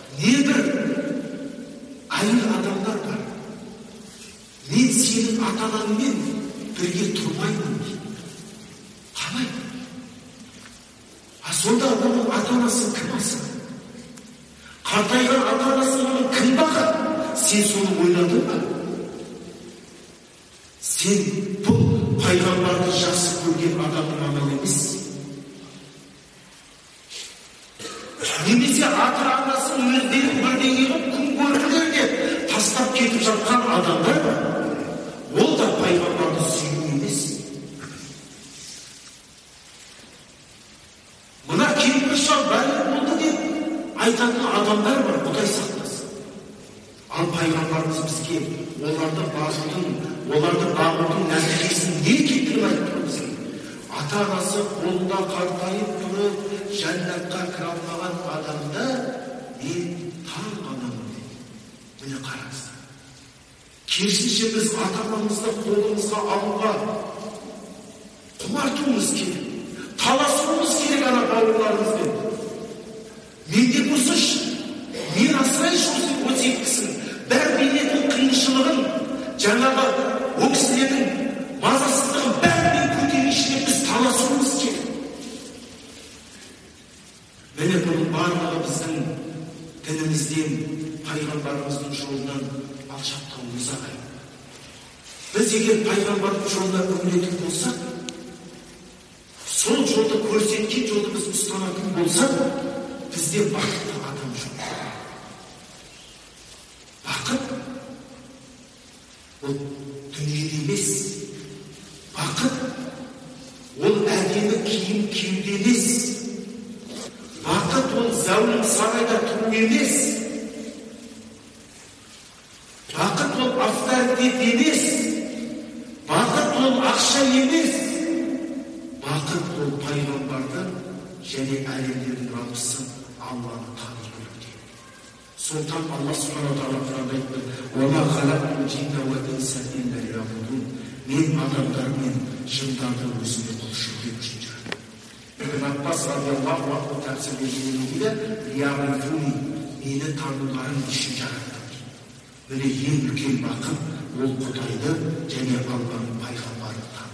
небір айыл адамдар бар. Мен сенің ата-анаңмен бірге тұрмаймын дейді. Қалай? Сонда оның ата-анасы кім алсын? Қартайған ата-анасы оның кім бағады? Сен соны ойладың ба? Сен бұл пайғамбарды жақсы көрген адамның амалы емес. Немесе ата-анасын өздерін бірдеңе қылып күн көргілерге тастап кетіп жатқан адамдар бар. Ол да пайғамбарды сүю емес. Мына кемпір шал бәле болды деп айтатын адамдар бар, Құдай сақтасын. Ал пайғамбарымыз бізге оларды бағудың нәтижесін не екендігін айтты бізге. Ата-анасы қолында қартайып тұрып, жәннатқа кіре алмаған адамды мен таң қаламын дейді. Міне қараңыздар. Керісінше біз ата-анамызды қолымызға алуға құмартуымыз керек. Таласуымыз керек ана бауырларымызбен. Менде болсыншы, мен асырайыншы осы екісін. Бәр бейнеттің қиыншылығын, жаңағы о кісілердің мазасыздығын бәрінен көтерейінші біз таласуымыз керек. Міне бұның барлығы біздің дінімізден, пайғамбарымыздың жолынан алшақтауымыз ағайын. Біз егер пайғамбардың жолына үмілетін болсақ, сол жолды көрсеткен жолды біз ұстанатын болсақ, бізде бақытты адам жоқ. Бақыт ол дүниеде емес. Бақыт ол әдемі киім киюде емес. Бақыт ол зәулім сарайда тұру емес. Бақыт ол авторитет емес. Бақыт ол ақша емес. Бақыт ол пайғамбарды және әлемдердің Раббысы Алланы тани білуде. Сондықтан Алла Субхана тағала Құранда айтты: "Уама халақтул джинна уал инса илля лиябудун." Мен адамдар мен жындарды өзіме құлшылық етуші жүремін. Ибн Аббас радиаллаху анху тәпсірлегенде дейді: "Лиябудуни", мені тануларың үшін жараттым. Міне ең үлкен бақыт ол Құдайды және Алланың пайғамбарын тану.